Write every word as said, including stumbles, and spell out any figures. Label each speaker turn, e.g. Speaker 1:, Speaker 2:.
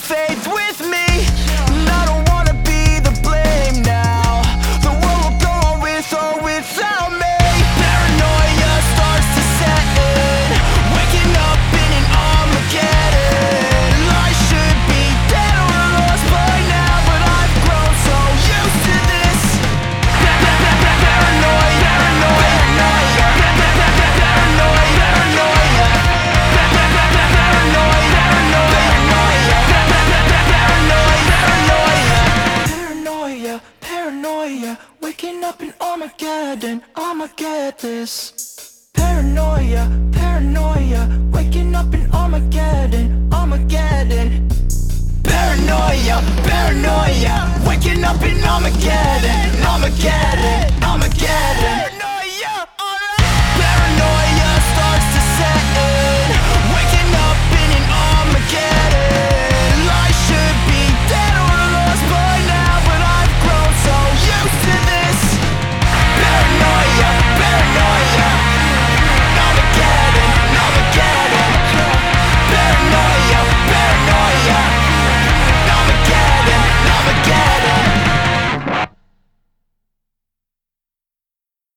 Speaker 1: faith with me, and I don't wanna be the blame now. The world will go on with or without me. Paranoia starts to set in, waking up in an Armageddon. I should be dead or lost by now, but I've grown so used to this. Paranoia, paranoia, paranoia, paranoia, paranoia, paranoia, paranoia, waking up in Armageddon. I'ma get this. Paranoia, paranoia, waking up in Armageddon. Armageddon. Paranoia, paranoia, waking up in Armageddon. Armageddon, Armageddon.